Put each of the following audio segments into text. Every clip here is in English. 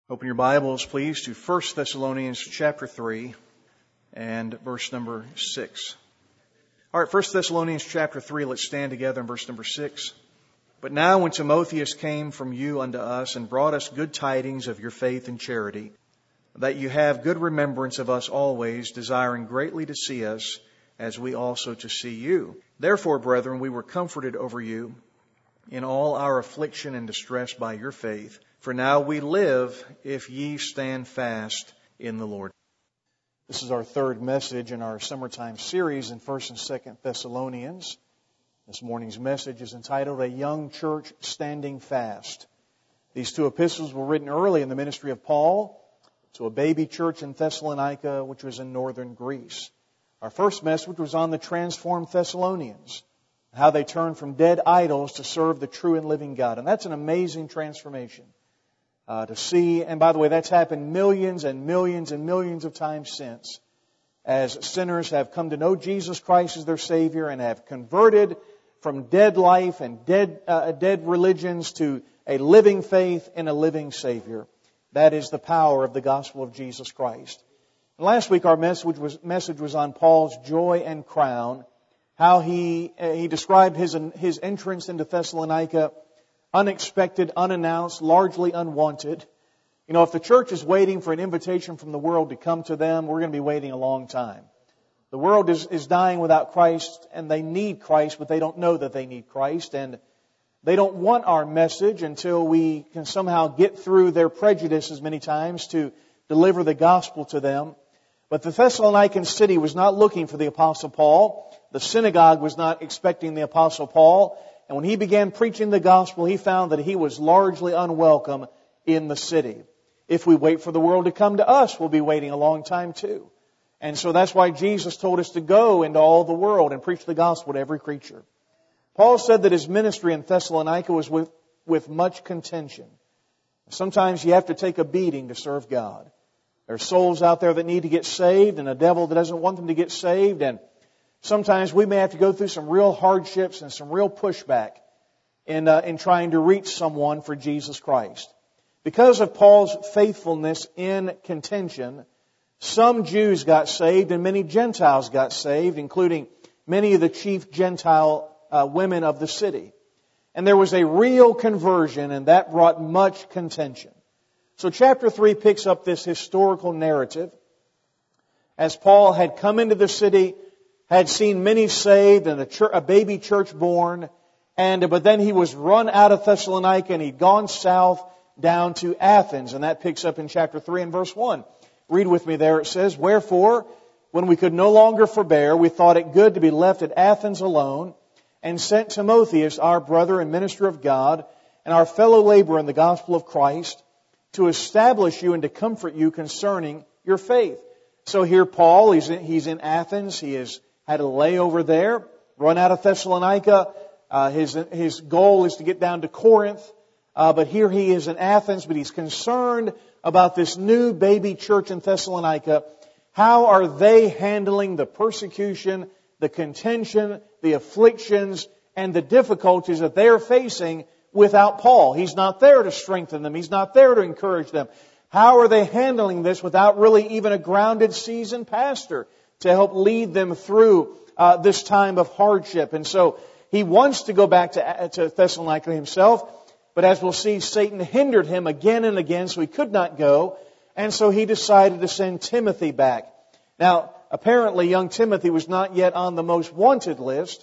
Open your Bibles, please, to 1 Thessalonians chapter 3 and verse number 6. All right, 1 Thessalonians chapter 3, let's stand together in verse number 6. But now when Timotheus came from you unto us and brought us good tidings of your faith and charity, that you have good remembrance of us always, desiring greatly to see us, as we also to see you. Therefore, brethren, we were comforted over you in all our affliction and distress by your faith. For now we live if ye stand fast in the Lord. This is our third message in our summertime series in 1 and 2 Thessalonians. This morning's message is entitled, A Young Church Standing Fast. These two epistles were written early in the ministry of Paul to a baby church in Thessalonica, which was in northern Greece. Our first message was on the transformed Thessalonians, how they turned from dead idols to serve the true and living God. And that's an amazing transformation. To see, and by the way, that's happened millions and millions and millions of times since, as sinners have come to know Jesus Christ as their Savior and have converted from dead life and dead religions to a living faith in a living Savior. That is the power of the gospel of Jesus Christ. And last week our message was on Paul's joy and crown, how he described his entrance into Thessalonica, unexpected, unannounced, largely unwanted. You know, if the church is waiting for an invitation from the world to come to them, we're going to be waiting a long time. The world is dying without Christ, and they need Christ, but they don't know that they need Christ, and they don't want our message until we can somehow get through their prejudices many times to deliver the gospel to them. But the Thessalonican city was not looking for the Apostle Paul. The synagogue was not expecting the Apostle Paul. And when he began preaching the gospel, he found that he was largely unwelcome in the city. If we wait for the world to come to us, we'll be waiting a long time too. And so that's why Jesus told us to go into all the world and preach the gospel to every creature. Paul said that his ministry in Thessalonica was with much contention. Sometimes you have to take a beating to serve God. There are souls out there that need to get saved and a devil that doesn't want them to get saved, and sometimes we may have to go through some real hardships and some real pushback in trying to reach someone for Jesus Christ. Because of Paul's faithfulness in contention, some Jews got saved and many Gentiles got saved, including many of the chief Gentile women of the city. And there was a real conversion, and that brought much contention. So chapter 3 picks up this historical narrative. As Paul had come into the city, had seen many saved and a baby church born, but then he was run out of Thessalonica and he'd gone south down to Athens, and that picks up in chapter 3 and verse 1. Read with me there. It says, Wherefore, when we could no longer forbear, we thought it good to be left at Athens alone, and sent Timotheus, our brother and minister of God, and our fellow laborer in the gospel of Christ, to establish you and to comfort you concerning your faith. So here Paul, he's in Athens, he has had a layover there, run out of Thessalonica. His goal is to get down to Corinth. But here he is in Athens, but he's concerned about this new baby church in Thessalonica. How are they handling the persecution, the contention, the afflictions, and the difficulties that they are facing without Paul? He's not there to strengthen them. He's not there to encourage them. How are they handling this without really even a grounded, seasoned pastor to help lead them through this time of hardship? And so he wants to go back to Thessalonica himself, but as we'll see, Satan hindered him again and again, so he could not go. And so he decided to send Timothy back. Now, apparently young Timothy was not yet on the most wanted list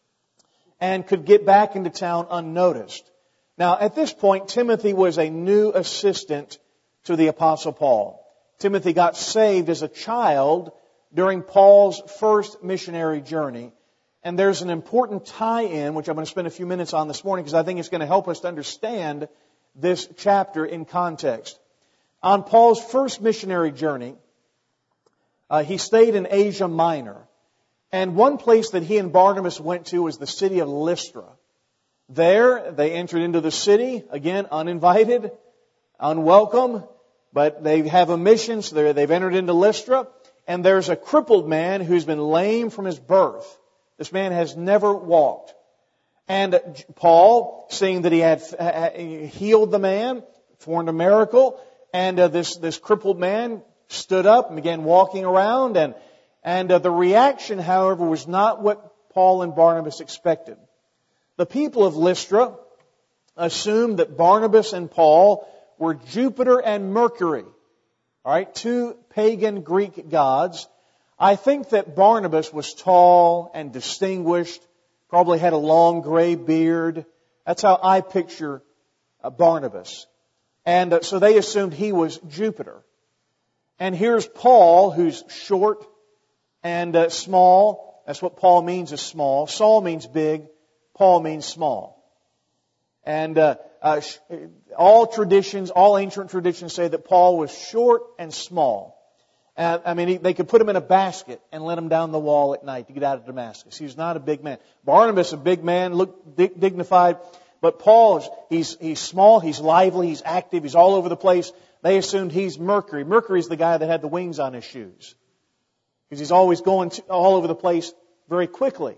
and could get back into town unnoticed. Now, at this point, Timothy was a new assistant to the Apostle Paul. Timothy got saved as a child during Paul's first missionary journey. And there's an important tie-in, which I'm going to spend a few minutes on this morning, because I think it's going to help us to understand this chapter in context. On Paul's first missionary journey, he stayed in Asia Minor. And one place that he and Barnabas went to was the city of Lystra. There, they entered into the city, again, uninvited, unwelcome, but they have a mission, so they've entered into Lystra. And there's a crippled man who's been lame from his birth. This man has never walked. And Paul, seeing that he had healed the man, performed a miracle, And this crippled man stood up and began walking around. And the reaction, however, was not what Paul and Barnabas expected. The people of Lystra assumed that Barnabas and Paul were Jupiter and Mercury. All right, two pagan Greek gods. I think that Barnabas was tall and distinguished, probably had a long gray beard. That's how I picture Barnabas. And so they assumed he was Jupiter. And here's Paul, who's short and small. That's what Paul means, is small. Saul means big. Paul means small. And all ancient traditions say that Paul was short and small. They could put him in a basket and let him down the wall at night to get out of Damascus. He was not a big man. Barnabas, a big man, looked dignified. But Paul, he's small, he's lively, he's active, he's all over the place. They assumed he's Mercury. Mercury's the guy that had the wings on his shoes. Because he's always going all over the place very quickly.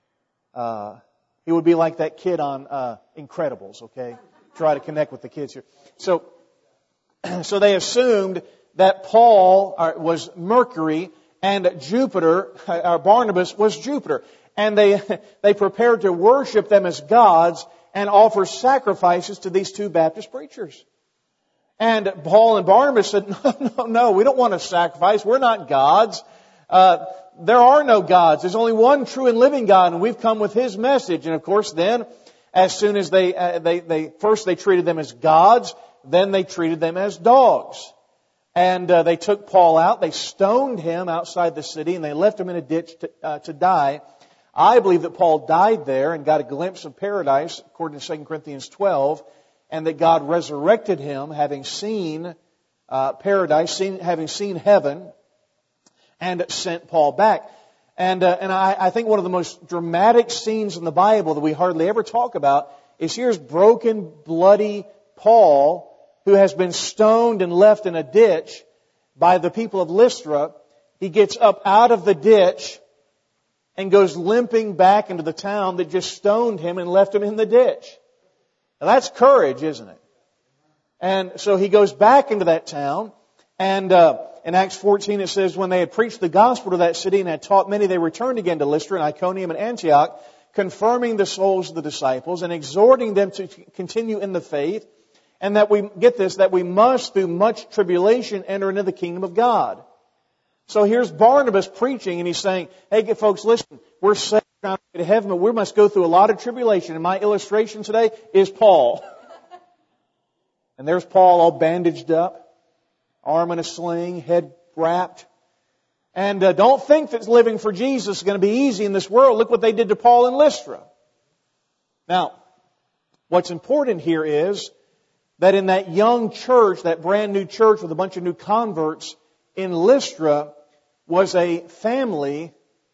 He would be like that kid on Incredibles, okay? Try to connect with the kids here. So they assumed that Paul was Mercury and Jupiter, Barnabas was Jupiter. And they prepared to worship them as gods and offer sacrifices to these two Baptist preachers. And Paul and Barnabas said, no, we don't want to sacrifice. We're not gods. There are no gods. There's only one true and living God, and we've come with His message. And of course, then, as soon as they treated them as gods, then they treated them as dogs. And they took Paul out. They stoned him outside the city, and they left him in a ditch to die. I believe that Paul died there and got a glimpse of paradise, according to 2 Corinthians 12, and that God resurrected him, having seen paradise, having seen heaven, and sent Paul back. And I think one of the most dramatic scenes in the Bible that we hardly ever talk about is here's broken, bloody Paul, who has been stoned and left in a ditch by the people of Lystra. He gets up out of the ditch and goes limping back into the town that just stoned him and left him in the ditch. Now that's courage, isn't it? And so he goes back into that town, and in Acts 14 it says, when they had preached the gospel to that city and had taught many, they returned again to Lystra and Iconium and Antioch, confirming the souls of the disciples and exhorting them to continue in the faith, and that we must through much tribulation enter into the kingdom of God. So here's Barnabas preaching, and he's saying, hey folks, listen, we're saved now to heaven, but we must go through a lot of tribulation. And my illustration today is Paul. And there's Paul all bandaged up, arm in a sling, head wrapped. And don't think that living for Jesus is going to be easy in this world. Look what they did to Paul in Lystra. Now, what's important here is that in that young church, that brand new church with a bunch of new converts in Lystra, was a family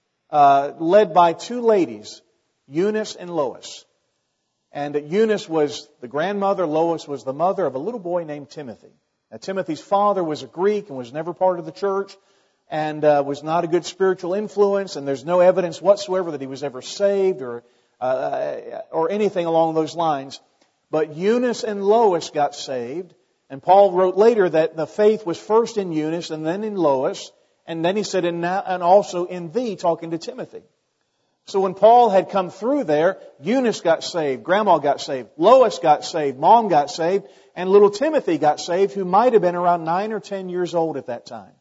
led by two ladies, Eunice and Lois. And Eunice was the grandmother, Lois was the mother of a little boy named Timothy. Now, Timothy's father was a Greek and was never part of the church and was not a good spiritual influence, and there's no evidence whatsoever that he was ever saved or anything along those lines. But Eunice and Lois got saved, and Paul wrote later that the faith was first in Eunice and then in Lois, and then he said, and also in thee, talking to Timothy. So when Paul had come through there, Eunice got saved, Grandma got saved, Lois got saved, Mom got saved, and little Timothy got saved, who might have been around 9 or 10 years old at that time.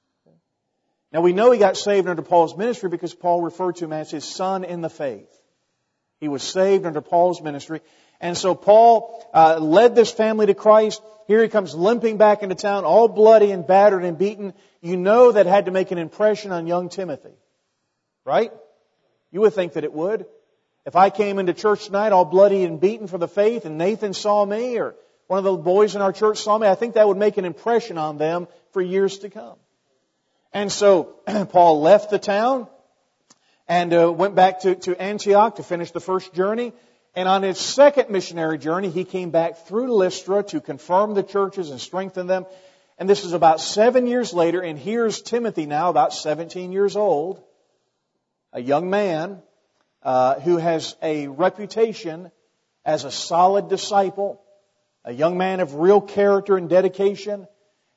Now we know he got saved under Paul's ministry because Paul referred to him as his son in the faith. He was saved under Paul's ministry. And so Paul led this family to Christ. Here he comes limping back into town, all bloody and battered and beaten. You know that had to make an impression on young Timothy. Right? You would think that it would. If I came into church tonight all bloody and beaten for the faith and Nathan saw me or one of the boys in our church saw me, I think that would make an impression on them for years to come. And so Paul left the town and went back to Antioch to finish the first journey. And on his second missionary journey, he came back through Lystra to confirm the churches and strengthen them. And this is about 7 years later, and here's Timothy now, about 17 years old, a young man who has a reputation as a solid disciple, a young man of real character and dedication,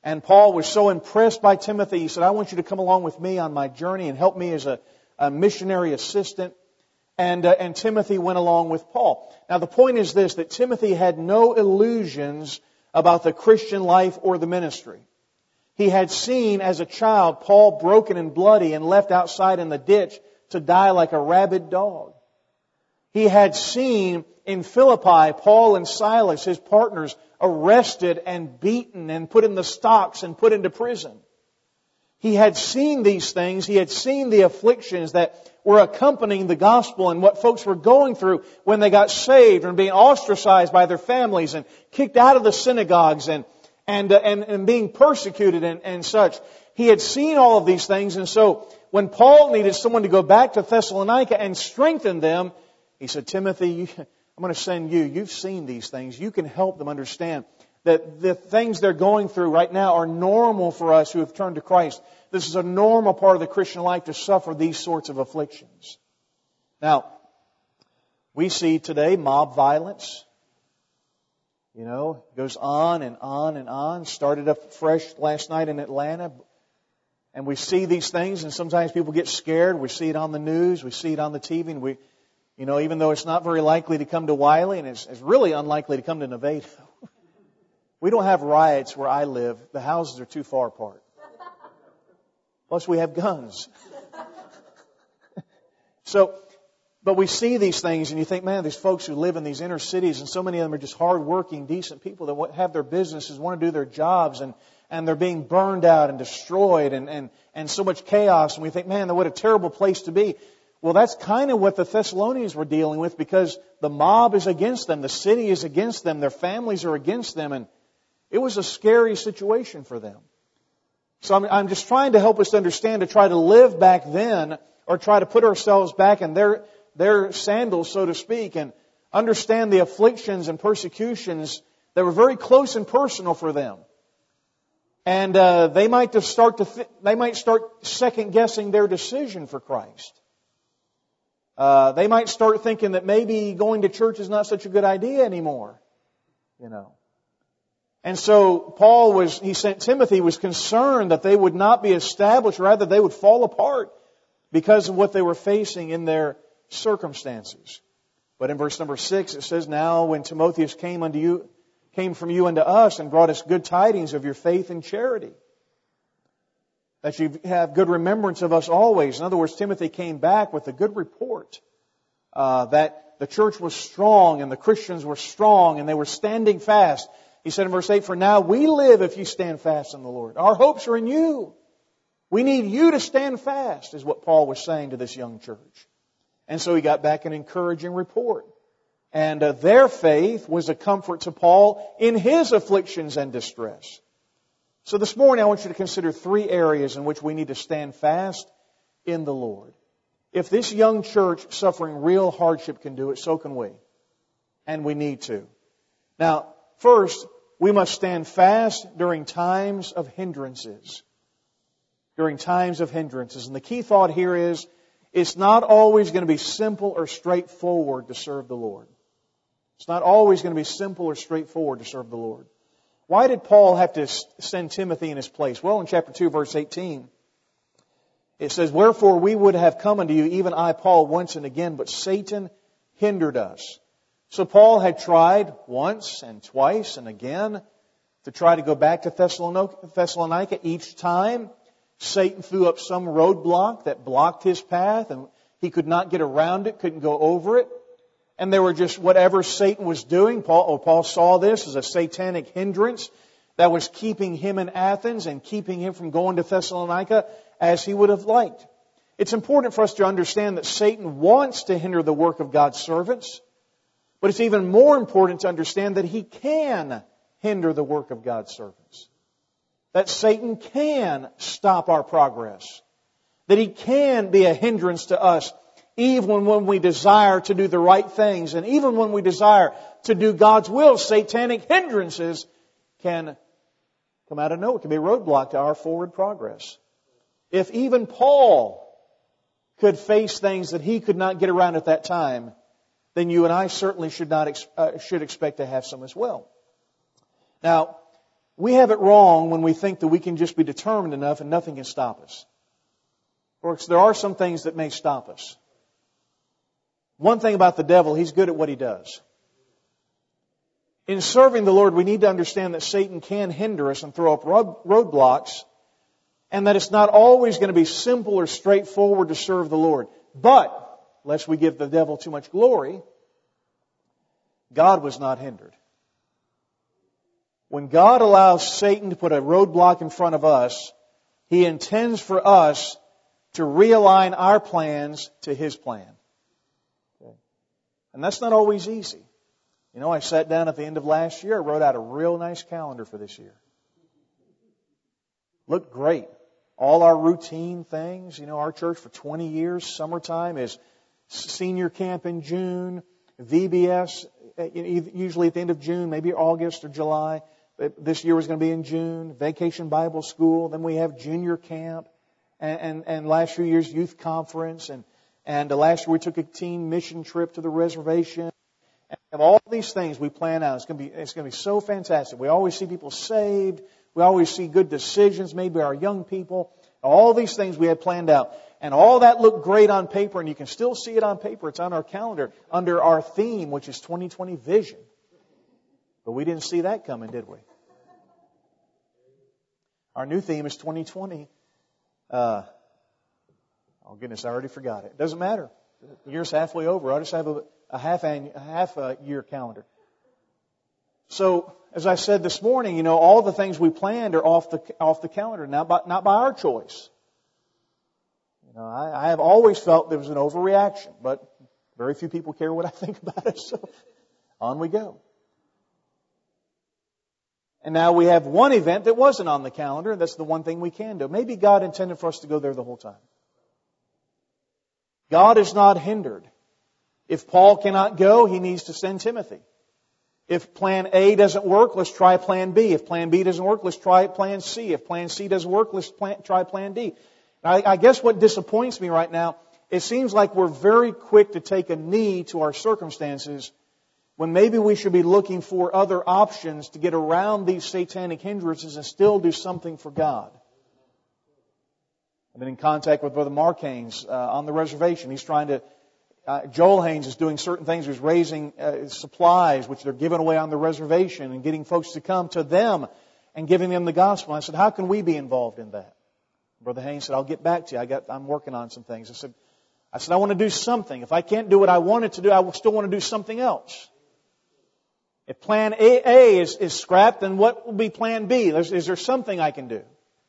And Paul was so impressed by Timothy, he said, I want you to come along with me on my journey and help me as a missionary assistant. And Timothy went along with Paul. Now the point is this, that Timothy had no illusions about the Christian life or the ministry. He had seen as a child Paul broken and bloody and left outside in the ditch to die like a rabid dog. He had seen in Philippi Paul and Silas, his partners, arrested and beaten and put in the stocks and put into prison. He had seen these things. He had seen the afflictions that were accompanying the gospel and what folks were going through when they got saved and being ostracized by their families and kicked out of the synagogues and being persecuted and such. He had seen all of these things, and so when Paul needed someone to go back to Thessalonica and strengthen them, he said, Timothy, I'm going to send you. You've seen these things. You can help them understand that the things they're going through right now are normal for us who have turned to Christ. This is a normal part of the Christian life to suffer these sorts of afflictions. Now, we see today mob violence. You know, goes on and on and on. Started up fresh last night in Atlanta. And we see these things, and sometimes people get scared. We see it on the news. We see it on the TV. And even though it's not very likely to come to Wiley, and it's really unlikely to come to Nevada. We don't have riots where I live. The houses are too far apart. Plus we have guns. But we see these things and you think, man, these folks who live in these inner cities, and so many of them are just hardworking, decent people that have their businesses, want to do their jobs, and they're being burned out and destroyed and so much chaos. And we think, man, what a terrible place to be. Well, that's kind of what the Thessalonians were dealing with, because the mob is against them. The city is against them. Their families are against them. And it was a scary situation for them. So I'm just trying to help us understand, to try to live back then, or try to put ourselves back in their sandals, so to speak, and understand the afflictions and persecutions that were very close and personal for them. And they might start second guessing their decision for Christ. They might start thinking that maybe going to church is not such a good idea anymore. And so he sent Timothy, was concerned that they would not be established, rather they would fall apart because of what they were facing in their circumstances. But in verse number 6 it says, now when Timotheus came from you unto us and brought us good tidings of your faith and charity, that you have good remembrance of us always. In other words, Timothy came back with a good report that the church was strong and the Christians were strong and they were standing fast. He said in verse 8, for now we live if you stand fast in the Lord. Our hopes are in you. We need you to stand fast, is what Paul was saying to this young church. And so he got back an encouraging report. And their faith was a comfort to Paul in his afflictions and distress. So this morning I want you to consider 3 areas in which we need to stand fast in the Lord. If this young church suffering real hardship can do it, so can we. And we need to. Now, first, we must stand fast during times of hindrances. During times of hindrances. And the key thought here is, it's not always going to be simple or straightforward to serve the Lord. It's not always going to be simple or straightforward to serve the Lord. Why did Paul have to send Timothy in his place? Well, in chapter 2, verse 18, it says, wherefore we would have come unto you, even I, Paul, once and again, but Satan hindered us. So Paul had tried once and twice and again to try to go back to Thessalonica. Each time, Satan threw up some roadblock that blocked his path, and he could not get around it, couldn't go over it. And they were just whatever Satan was doing. Paul saw this as a satanic hindrance that was keeping him in Athens and keeping him from going to Thessalonica as he would have liked. It's important for us to understand that Satan wants to hinder the work of God's servants. But it's even more important to understand that he can hinder the work of God's servants. That Satan can stop our progress. That he can be a hindrance to us even when we desire to do the right things. And even when we desire to do God's will, satanic hindrances can come out of nowhere. It can be a roadblock to our forward progress. If even Paul could face things that he could not get around at that time, then you and I certainly should expect to have some as well. Now, We have it wrong when we think that we can just be determined enough and nothing can stop us. Folks, there are some things that may stop us. One thing about the devil, he's good at what he does. In serving the Lord, we need to understand that Satan can hinder us and throw up roadblocks, and that it's not always going to be simple or straightforward to serve the Lord. But, lest we give the devil too much glory, God was not hindered. When God allows Satan to put a roadblock in front of us, He intends for us to realign our plans to His plan. Okay. And that's not always easy. You know, I sat down at the end of last year, I wrote out a real nice calendar for this year. Looked great. All our routine things, you know, our church for 20 years, summertime is senior camp in June, VBS, usually at the end of June, maybe August or July. This year was going to be in June, Vacation Bible School, then we have junior camp, and last few years youth conference, and last year we took a teen mission trip to the reservation. And all these things we plan out. It's going to be so fantastic. We always see people saved. We always see good decisions made by our young people. All these things we had planned out. And all that looked great on paper, and you can still see it on paper. It's on our calendar under our theme, which is 2020 Vision. But we didn't see that coming, did we? Our new theme is 2020. Oh goodness, I already forgot it. Doesn't matter. The year's halfway over. I'll just have a half a year calendar. So, as I said this morning, you know, all the things we planned are off the calendar, not by our choice. You know, I have always felt there was an overreaction, but very few people care what I think about it, so on we go. And now we have one event that wasn't on the calendar, and that's the one thing we can do. Maybe God intended for us to go there the whole time. God is not hindered. If Paul cannot go, he needs to send Timothy. If plan A doesn't work, let's try plan B. If plan B doesn't work, let's try plan C. If plan C doesn't work, let's try plan D. Now, I guess what disappoints me right now, it seems like we're very quick to take a knee to our circumstances when maybe we should be looking for other options to get around these satanic hindrances and still do something for God. I've been in contact with Brother Mark Haynes on the reservation. He's trying to Joel Haynes is doing certain things. He's raising supplies, which they're giving away on the reservation, and getting folks to come to them and giving them the gospel. I said, how can we be involved in that? Brother Haynes said, I'll get back to you. I'm working on some things. I said, I want to do something. If I can't do what I wanted to do, I will still want to do something else. If plan A is scrapped, then what will be plan B? Is there something I can do?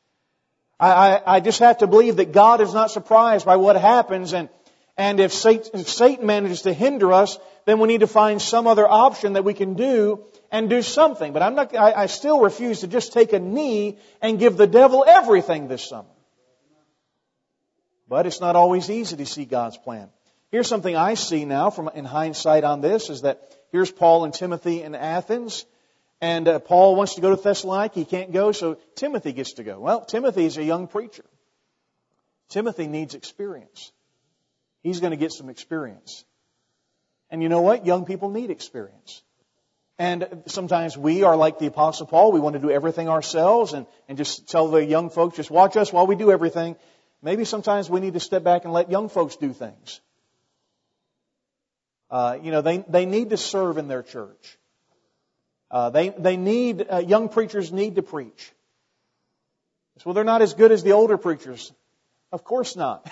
I just have to believe that God is not surprised by what happens, and if Satan manages to hinder us, then we need to find some other option that we can do and do something. But I still refuse to just take a knee and give the devil everything this summer. But it's not always easy to see God's plan. Here's something I see now in hindsight on this, is that here's Paul and Timothy in Athens. And Paul wants to go to Thessalonica. He can't go, so Timothy gets to go. Well, Timothy is a young preacher. Timothy needs experience. He's going to get some experience. And you know what? Young people need experience. And sometimes we are like the Apostle Paul. We want to do everything ourselves and just tell the young folks, just watch us while we do everything. Maybe sometimes we need to step back and let young folks do things. They need to serve in their church. Young preachers need to preach. So they're not as good as the older preachers. Of course not.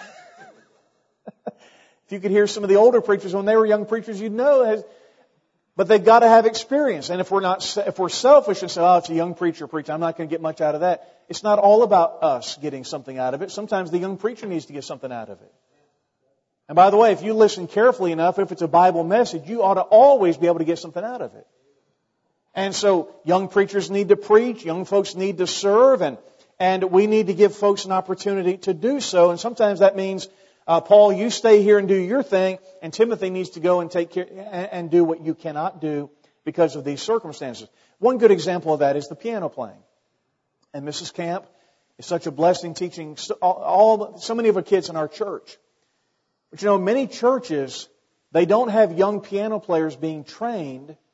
If you could hear some of the older preachers when they were young preachers, you'd know. But they've got to have experience. And if we're selfish and say, oh, it's a young preacher preaching, I'm not going to get much out of that. It's not all about us getting something out of it. Sometimes the young preacher needs to get something out of it. And by the way, if you listen carefully enough, if it's a Bible message, you ought to always be able to get something out of it. And so young preachers need to preach, young folks need to serve, and we need to give folks an opportunity to do so. And sometimes that means, Paul, you stay here and do your thing, and Timothy needs to go and take care and do what you cannot do because of these circumstances. One good example of that is the piano playing. And Mrs. Camp is such a blessing teaching so many of our kids in our church. But you know, many churches, they don't have young piano players being trained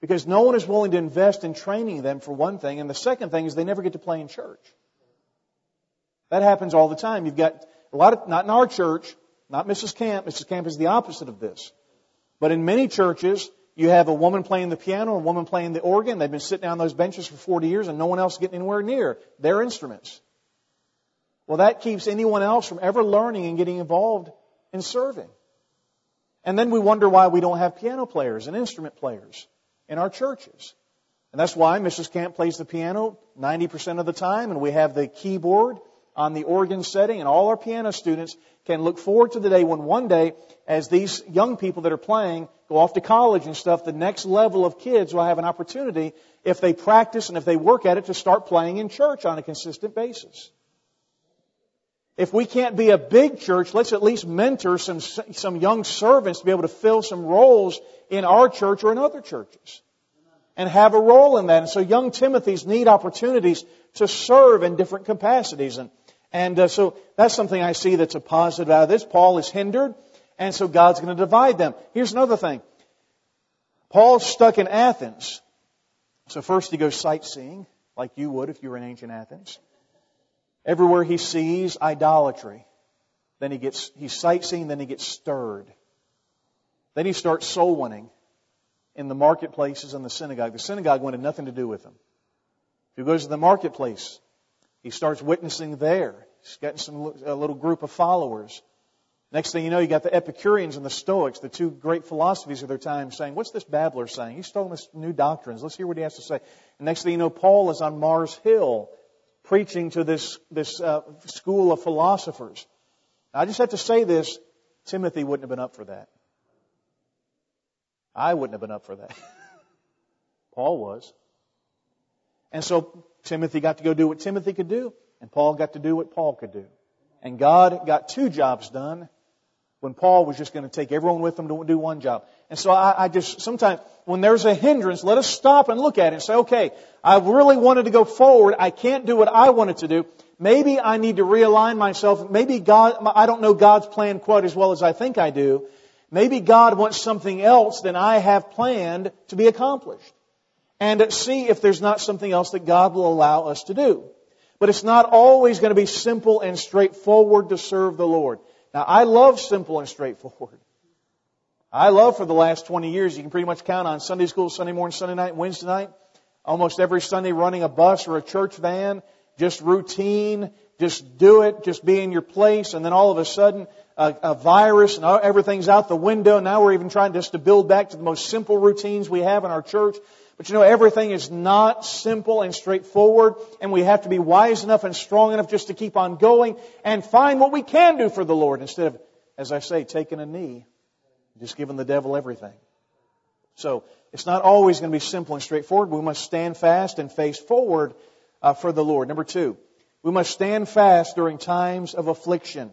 Because no one is willing to invest in training them, for one thing. And the second thing is they never get to play in church. That happens all the time. You've got a lot of, not in our church, not Mrs. Camp. Mrs. Camp is the opposite of this. But in many churches, you have a woman playing the piano, a woman playing the organ. They've been sitting on those benches for 40 years and no one else getting anywhere near their instruments. Well, that keeps anyone else from ever learning and getting involved in serving. And then we wonder why we don't have piano players and instrument players in our churches. And that's why Mrs. Camp plays the piano 90% of the time, and we have the keyboard on the organ setting, and all our piano students can look forward to the day when one day, as these young people that are playing go off to college and stuff, the next level of kids will have an opportunity, if they practice and if they work at it, to start playing in church on a consistent basis. If we can't be a big church, let's at least mentor some young servants to be able to fill some roles in our church or in other churches. And have a role in that. And so young Timothys need opportunities to serve in different capacities. And so that's something I see that's a positive out of this. Paul is hindered, and so God's going to divide them. Here's another thing. Paul's stuck in Athens. So first he goes sightseeing, like you would if you were in ancient Athens. Everywhere he sees idolatry. Then he's sightseeing, then he gets stirred. Then he starts soul winning in the marketplaces and the synagogue. The synagogue wanted nothing to do with him. He goes to the marketplace. He starts witnessing there. He's getting a little group of followers. Next thing you know, you got the Epicureans and the Stoics, the two great philosophies of their time, saying, "What's this babbler saying? He's telling us new doctrines. Let's hear what he has to say." And next thing you know, Paul is on Mars Hill preaching to this school of philosophers. Now, I just have to say this, Timothy wouldn't have been up for that. I wouldn't have been up for that. Paul was. And so Timothy got to go do what Timothy could do, and Paul got to do what Paul could do. And God got two jobs done when Paul was just going to take everyone with him to do one job. And so I just, sometimes when there's a hindrance, let us stop and look at it and say, okay, I really wanted to go forward. I can't do what I wanted to do. Maybe I need to realign myself. Maybe I don't know God's plan quite as well as I think I do. Maybe God wants something else than I have planned to be accomplished. And see if there's not something else that God will allow us to do. But it's not always going to be simple and straightforward to serve the Lord. Now, I love simple and straightforward. I love for the last 20 years, you can pretty much count on Sunday school, Sunday morning, Sunday night, Wednesday night, almost every Sunday running a bus or a church van, just routine, just do it, just be in your place, and then all of a sudden, a virus and everything's out the window. Now we're even trying just to build back to the most simple routines we have in our church. But you know, everything is not simple and straightforward, and we have to be wise enough and strong enough just to keep on going and find what we can do for the Lord instead of, as I say, taking a knee, just giving the devil everything. So it's not always going to be simple and straightforward. We must stand fast and face forward for the Lord. Number 2, we must stand fast during times of affliction.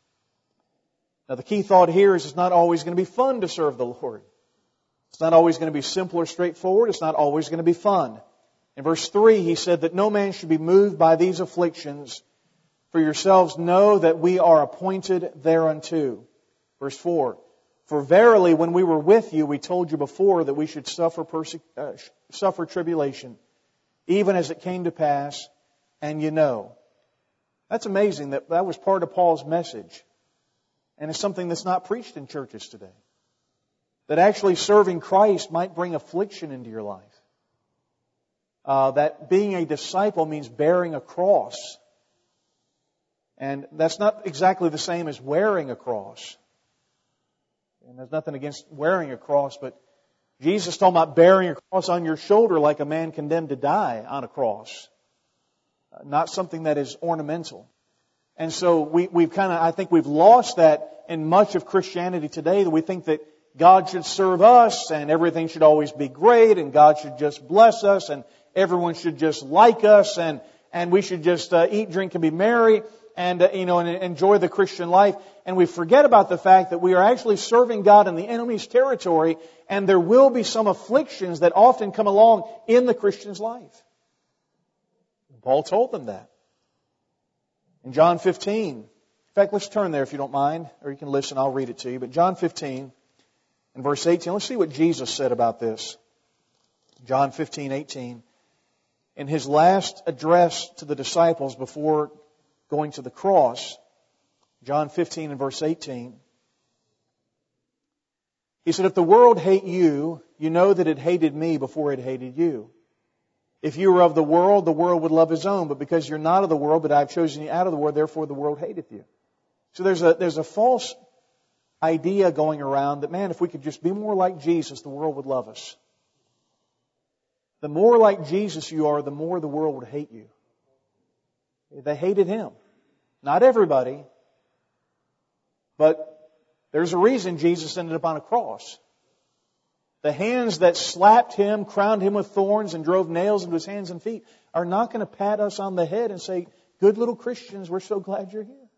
Now the key thought here is it's not always going to be fun to serve the Lord. It's not always going to be simple or straightforward. It's not always going to be fun. In verse 3, he said that no man should be moved by these afflictions, for yourselves know that we are appointed thereunto. Verse 4, for verily when we were with you, we told you before that we should suffer tribulation, even as it came to pass, and you know. That's amazing that was part of Paul's message. And it's something that's not preached in churches today. That actually serving Christ might bring affliction into your life. That being a disciple means bearing a cross. And that's not exactly the same as wearing a cross. And there's nothing against wearing a cross, but Jesus is talking about bearing a cross on your shoulder like a man condemned to die on a cross. Not something that is ornamental. And so I think we've lost that in much of Christianity today, that we think that God should serve us and everything should always be great and God should just bless us and everyone should just like us and we should just eat, drink, and be merry and enjoy the Christian life. And we forget about the fact that we are actually serving God in the enemy's territory, and there will be some afflictions that often come along in the Christian's life. Paul told them that. In John 15, in fact, let's turn there if you don't mind, or you can listen, I'll read it to you. But John 15, in verse 18, let's see what Jesus said about this. John 15:18. In His last address to the disciples before going to the cross, John 15 and verse 18, He said, if the world hate you, you know that it hated me before it hated you. If you were of the world would love His own. But because you're not of the world, but I've chosen you out of the world, therefore the world hateth you. So there's a false idea going around that, man, if we could just be more like Jesus, the world would love us. The more like Jesus you are, the more the world would hate you. They hated Him. Not everybody. But there's a reason Jesus ended up on a cross. The hands that slapped Him, crowned Him with thorns, and drove nails into His hands and feet are not going to pat us on the head and say, good little Christians, we're so glad you're here.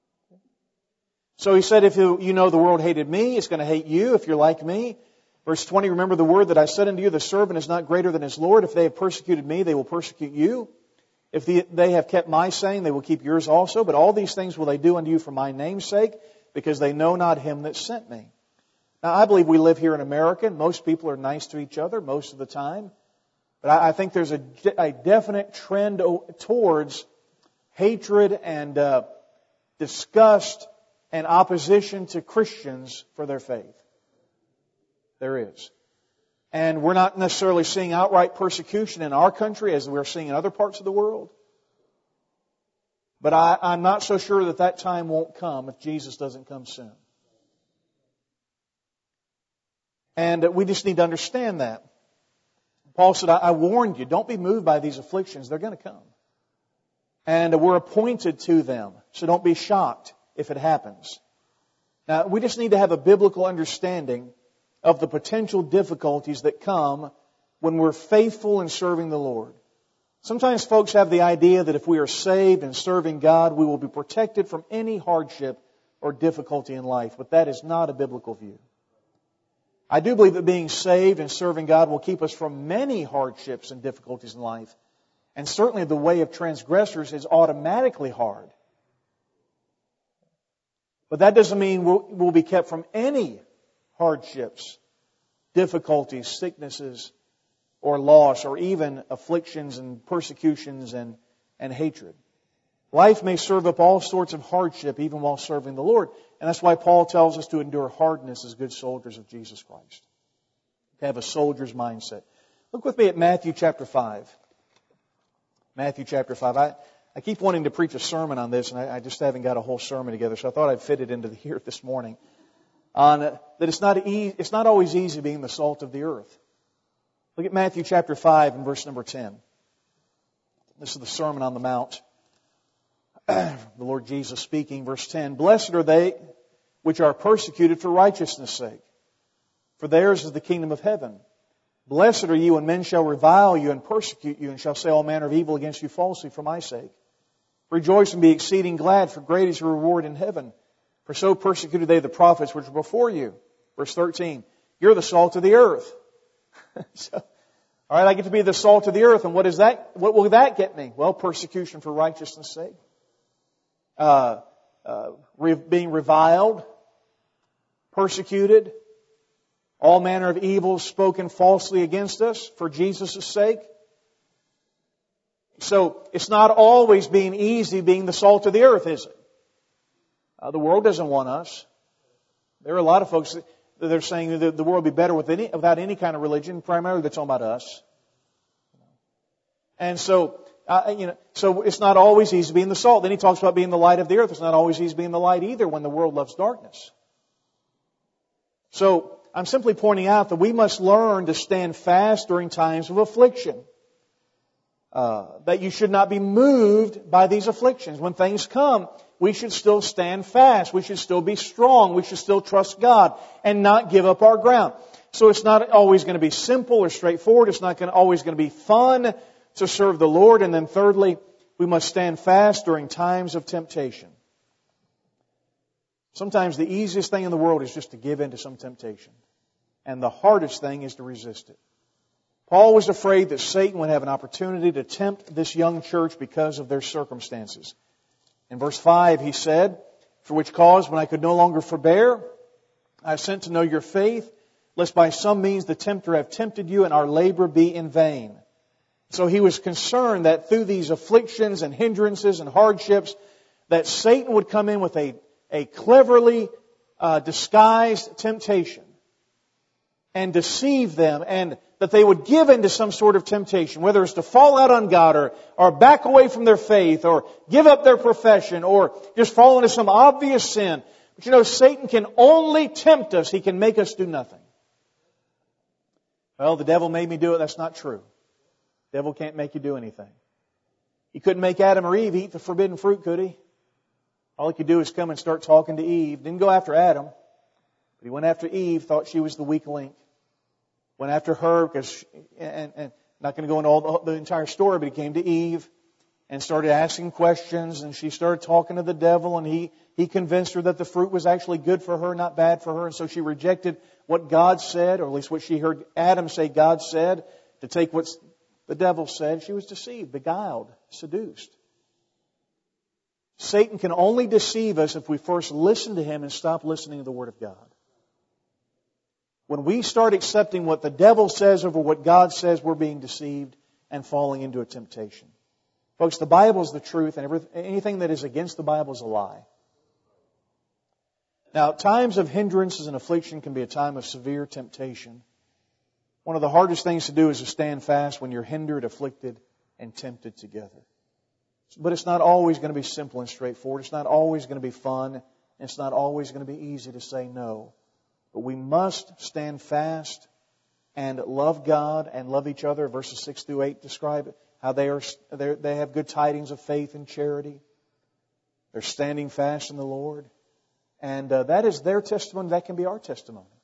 So He said, if you know the world hated me, it's going to hate you if you're like me. Verse 20, remember the word that I said unto you, the servant is not greater than his Lord. If they have persecuted me, they will persecute you. If they have kept my saying, they will keep yours also. But all these things will they do unto you for my name's sake, because they know not Him that sent me. Now, I believe we live here in America, and most people are nice to each other most of the time. But I think there's a definite trend towards hatred and disgust and opposition to Christians for their faith. There is. And we're not necessarily seeing outright persecution in our country as we're seeing in other parts of the world. But I'm not so sure that time won't come if Jesus doesn't come soon. And we just need to understand that. Paul said, I warned you, don't be moved by these afflictions. They're going to come. And we're appointed to them. So don't be shocked if it happens. Now, we just need to have a biblical understanding of the potential difficulties that come when we're faithful in serving the Lord. Sometimes folks have the idea that if we are saved and serving God, we will be protected from any hardship or difficulty in life. But that is not a biblical view. I do believe that being saved and serving God will keep us from many hardships and difficulties in life. And certainly the way of transgressors is automatically hard. But that doesn't mean we'll be kept from any hardships, difficulties, sicknesses, or loss, or even afflictions and persecutions and hatred. Life may serve up all sorts of hardship even while serving the Lord. And that's why Paul tells us to endure hardness as good soldiers of Jesus Christ. To have a soldier's mindset. Look with me at Matthew chapter 5. Matthew chapter 5. I keep wanting to preach a sermon on this, and I just haven't got a whole sermon together, so I thought I'd fit it into here this morning. On that it's not always easy being the salt of the earth. Look at Matthew chapter 5 and verse number 10. This is the Sermon on the Mount. The Lord Jesus speaking, verse 10. Blessed are they which are persecuted for righteousness' sake, for theirs is the kingdom of heaven. Blessed are you when men shall revile you and persecute you, and shall say all manner of evil against you falsely for my sake. Rejoice and be exceeding glad, for great is your reward in heaven. For so persecuted they the prophets which were before you. Verse 13. You're the salt of the earth. All right, I get to be the salt of the earth, and what will that get me? Well, persecution for righteousness' sake. Being reviled, persecuted, all manner of evil spoken falsely against us for Jesus' sake. So it's not always being easy being the salt of the earth, is it? The world doesn't want us. There are a lot of folks that are saying that the world would be better without any kind of religion. Primarily, that's all about us. And so it's not always easy being the salt. Then he talks about being the light of the earth. It's not always easy being the light either when the world loves darkness. So I'm simply pointing out that we must learn to stand fast during times of affliction. That you should not be moved by these afflictions. When things come, we should still stand fast. We should still be strong. We should still trust God and not give up our ground. So it's not always going to be simple or straightforward. It's not always going to be fun to serve the Lord. And then thirdly, we must stand fast during times of temptation. Sometimes the easiest thing in the world is just to give in to some temptation. And the hardest thing is to resist it. Paul was afraid that Satan would have an opportunity to tempt this young church because of their circumstances. In verse 5 he said, for which cause when I could no longer forbear, I sent to know your faith, lest by some means the tempter have tempted you and our labor be in vain. So he was concerned that through these afflictions and hindrances and hardships, that Satan would come in with a cleverly disguised temptation and deceive them, and that they would give into some sort of temptation, whether it's to fall out on God or back away from their faith or give up their profession or just fall into some obvious sin. But you know, Satan can only tempt us. He can make us do nothing. Well, the devil made me do it. That's not true. The devil can't make you do anything. He couldn't make Adam or Eve eat the forbidden fruit, could he? All he could do is come and start talking to Eve. Didn't go after Adam, but he went after Eve, thought she was the weak link. Went after her because, and not going to go into all the entire story, but he came to Eve and started asking questions, and she started talking to the devil, and he convinced her that the fruit was actually good for her, not bad for her, and so she rejected what God said, or at least what she heard Adam say God said, to take what the devil said. She was deceived, beguiled, seduced. Satan can only deceive us if we first listen to him and stop listening to the Word of God. When we start accepting what the devil says over what God says, we're being deceived and falling into a temptation. Folks, the Bible is the truth, and anything that is against the Bible is a lie. Now, times of hindrances and affliction can be a time of severe temptation. One of the hardest things to do is to stand fast when you're hindered, afflicted, and tempted together. But it's not always going to be simple and straightforward. It's not always going to be fun. And it's not always going to be easy to say no. But we must stand fast and love God and love each other. Verses 6 through 8 describe it, how they have good tidings of faith and charity. They're standing fast in the Lord. And that is their testimony. That can be our testimony.